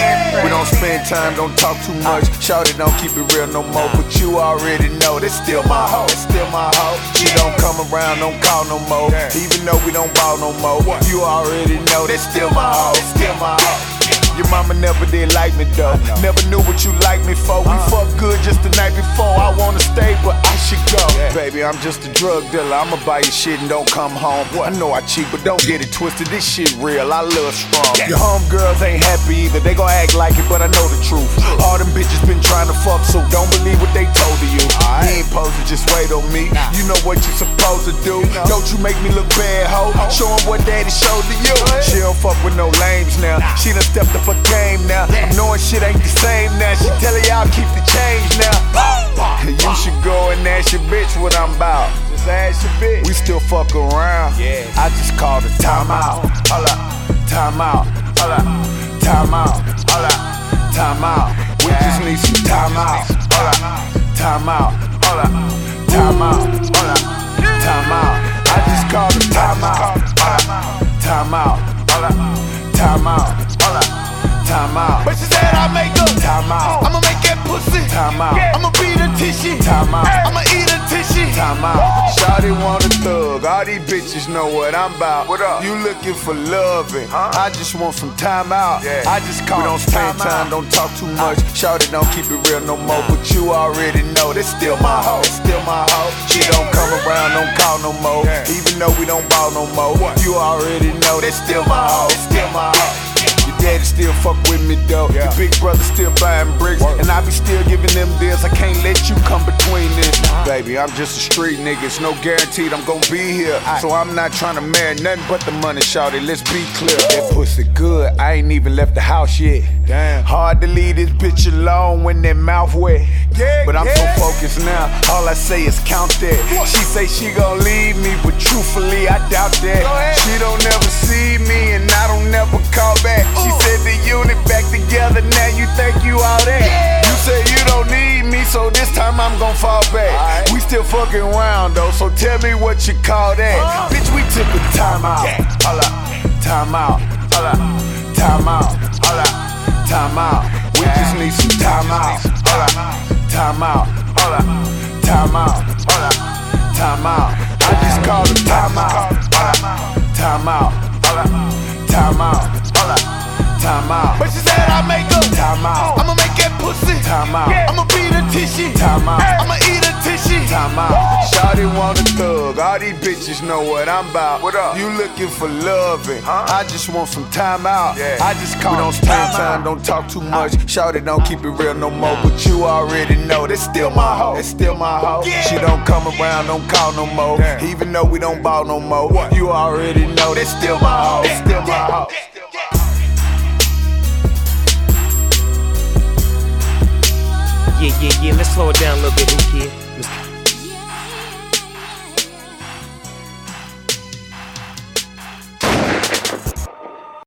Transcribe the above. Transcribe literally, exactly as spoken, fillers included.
We don't spend time, don't talk too much. Shawty don't keep it real no more. But you already know that's still my hoe. That's still my hoe. She don't come around, don't call no more. Even though we don't ball no more. You already know that's still my hoe. Still my hoe. Your mama never did like me though. Never knew what you like me for. We fucked good just the night before. I wanna stay, but I should go. Baby, I'm just a drug dealer. I'ma buy your shit and don't come home. I know I cheat, but don't get it twisted. This shit real. I love strong. Your homegirls ain't happy either. They gon' act like it, but I know the truth. All them bitches been trying to fuck, so don't believe what they told to you. You ain't supposed to just wait on me. You know what you supposed to do. Don't you make me look bad, ho. Show 'em what daddy showed to you. She don't fuck with no lames now. She done stepped up a game now. I'm knowing shit ain't the same now. She tellin' y'all keep the change now. You should go and ask your bitch what I'm about. Just ask your bitch. We still fuck around. I just called a timeout. Hold up, timeout. Hold up, timeout. Hold up, timeout. We just need some timeout. Hold up, timeout. Hold up, timeout. Hold up, timeout. I just called a timeout. Hold up, timeout. Hold up, timeout. Hold up. Time out. But she said I make up. Time out. I'ma make that pussy. Time out. I'ma beat a tissy. Time out. I'ma eat a tissy. Time out. Shawty want a thug. All these bitches know what I'm about. What up? You looking for loving? Huh? I just want some time out. Yeah. I just call. We don't spend time, don't talk too much. Shawty don't keep it real no more. But you already know that's still my hoe. That's still my hoe. She don't come around, don't call no more. Yeah. Even though we don't ball no more. What? You already know that's still my hoe. That's still my hoe. Daddy still fuck with me though. Yeah. Your big brother still buying bricks. Word. And I be still giving them deals. I can't let you come between this. Uh-huh. Baby, I'm just a street nigga. It's no guaranteed I'm gon' be here. Aye. So I'm not trying to marry nothing but the money, shawty. Let's be clear. That pussy good. I ain't even left the house yet. Damn. Hard to leave this bitch alone when that mouth wet. Yeah, but I'm yeah. so focused now. All I say is count that. What? She say she gon' leave me, but truthfully I doubt that. She don't never see me and I don't never call back. Ooh. She said the unit back together, now you think you all that. Yeah. You say you don't need me, so this time I'm gon' fall back. Right. We still fucking around though, so tell me what you call that. Uh. Bitch, we took a time out. Yeah. Hold up, time out. Hold up, time out. Hold up, time out. We yeah. just need some time out. Hold up, time out. Hold up, time out. Hold up, time out. I just called a time out. Hold up, time out. Hold up, time out. Hold up. Time out. But she said I make up. Time out. I'ma make that pussy. Time out. I'ma beat a tissy. Time out. I'ma eat a tissy. Time out. Shawty want a thug. All these bitches know what I'm about. What up? You looking for loving? Huh? I just want some time out. Yeah. I just call. We don't spend time, don't talk too much. Shawty don't keep it real no more. But you already know that's still my hoe. That's still my hoe. Yeah. She don't come around, don't call no more. Yeah. Even though we don't ball no more. What? You already know that's still my hoe. That's still my hoe. Yeah, yeah, yeah, let's slow it down a little bit, new kid.